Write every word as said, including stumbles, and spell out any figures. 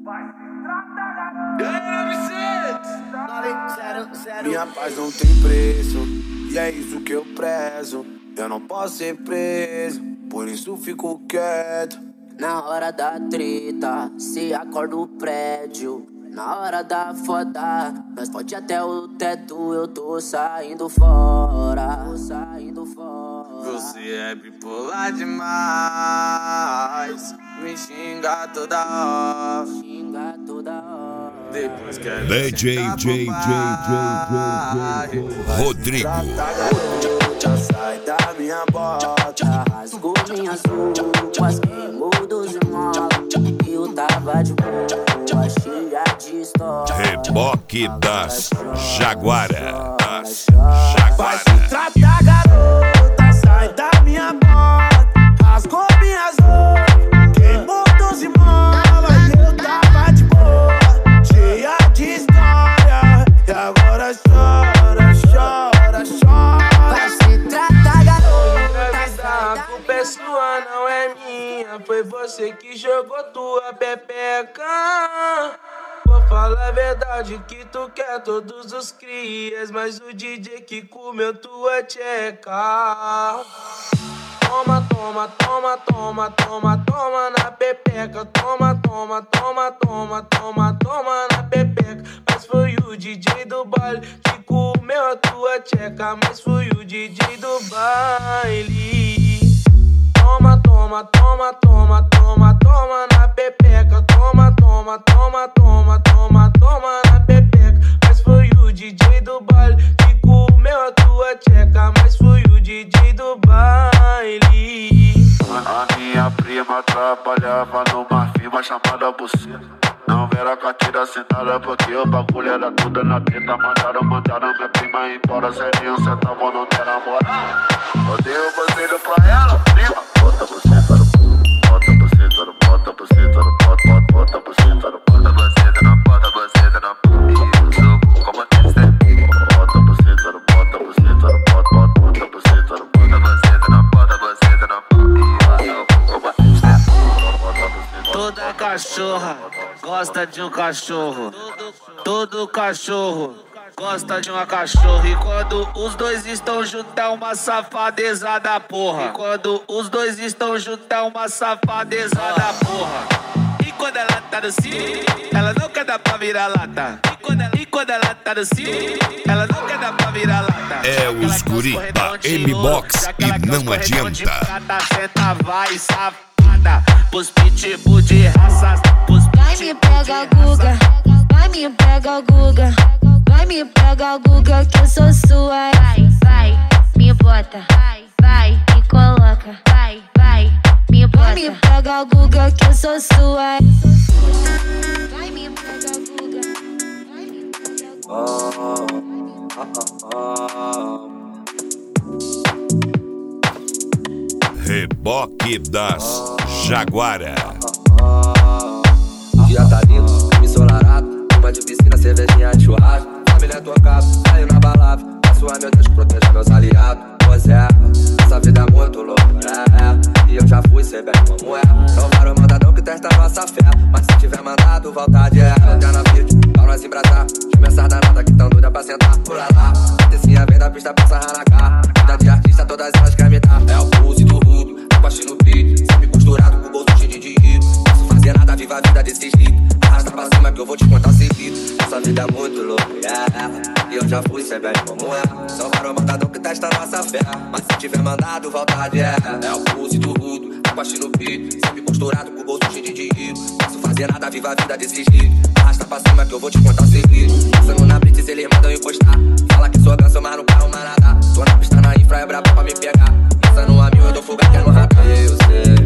Minha paz não tem preço, e é isso que eu prezo. Eu não posso ser preso, por isso fico quieto. Na hora da treta, se acorda o prédio. Na hora da foda, nós pode até o teto. Eu tô saindo fora, tô saindo fora. Você é bipolar demais, me xinga toda hora, xinga toda hora. Depois quero D J J J J Rodrigo. Já sai da minha bota, rasgou minhas roupas, queimou dos irmãos. Eu tava de boa, cheia de história. Reboque das Jaguara, das vai se Jaguara. tratar, garota, sai da minha bota, rasgou minhas roupas, queimou dos irmãos. E eu tava de boa, cheia de história, e agora chora, chora, chora. Vai se tratar, garota, A culpa é sua, não é minha. Foi você que jogou tua pepeca. Vou falar a verdade que tu quer todos os crias, mas o D J que comeu tua tcheca. Toma, toma, toma, toma, toma, toma na pepeca. Toma, toma, toma, toma, toma, toma na pepeca. Mas foi o D J do baile que comeu a tua tcheca. Mas foi o D J do baile. Toma, toma, toma, toma, toma, toma na pepeca. Toma, toma, toma, toma, toma, toma na pepeca. Mas foi o D J do baile que comeu a tua tcheca. Mas foi o D J do baile. A minha prima trabalhava numa firma chamada Buceta. Não era carteira assinada porque o bagulho era tudo na treta. Mandaram, mandaram minha prima embora sem nenhum centavo, não tem namorado. Eu dei o bandeiro pra ela, prima. Bota você no pulo, bota você no, bota você no, bota, bota, bota você no, bota você no, bota você no, isso, como tem que ser. Bota você no, bota você no, bota, bota, bota você no, bota você no, bota você no, isso, como tem que ser. Toda cachorra gosta de um cachorro. Todo cachorro gosta de uma cachorra. E quando os dois estão juntos é uma safadeza da porra. E quando os dois estão juntos é uma safadeza da porra. E quando ela tá no cio, ela não quer dar pra virar lata. E quando ela, e quando ela tá no cio, ela não quer dar pra virar lata. É os guri da M-Box e não adianta. Senta, vai, safada, pros pitbull de raças, pros vai me pega, Guga, vai me pega, Guga, vai me pega, Guga, que eu sou sua. Vai, vai, me bota, vai, vai, me coloca, vai, vai, me bota. Vai me pega, Guga, que eu sou sua. Vai me pega, Guga, vai me pega, Guga. Reboque das Jaguara. O dia tá lindo, me ensolarado, uma de piscina, cervejinha de churrasco. Família tocada, saiu na balada. Peço a meu Deus proteja meus aliados. Pois é, essa vida é muito louca, é, é. E eu já fui, sei bem como é. Não para o mandadão que testa nossa fé, mas se tiver mandado, volta de é. Já na beat, pra nós embrasar. Dimensar danada que tão doida pra sentar. Pula lá, descia vem da pista pra sarrar na cara. Vida de artista, todas elas querem me dar. É o pulse do rudo, abaixo no beat. Sempre costurado com o bolso cheio de rico. Não posso fazer nada, viva a vida desses ricos. Arrasta pra cima que eu vou te contar segredo. Essa vida é muito louca, é, é. E eu já fui, sei bem como é. Só para o mandadão que testa nossa fé, mas se tiver mandado, volta de é. É o pulse do rudo, abaixo no beat. Sempre costurado com o bolso cheio de rico. Não posso fazer nada, viva a vida desses ricos. Arrasta pra cima que eu vou te contar segredo. Passando na blitz, eles mandam encostar. Fala que sou ganso, mas não carro mais nada. Tô na pista na infra, é brabo pra me pegar. Pensando a mil, eu dou fuga até no radar. Eu sei,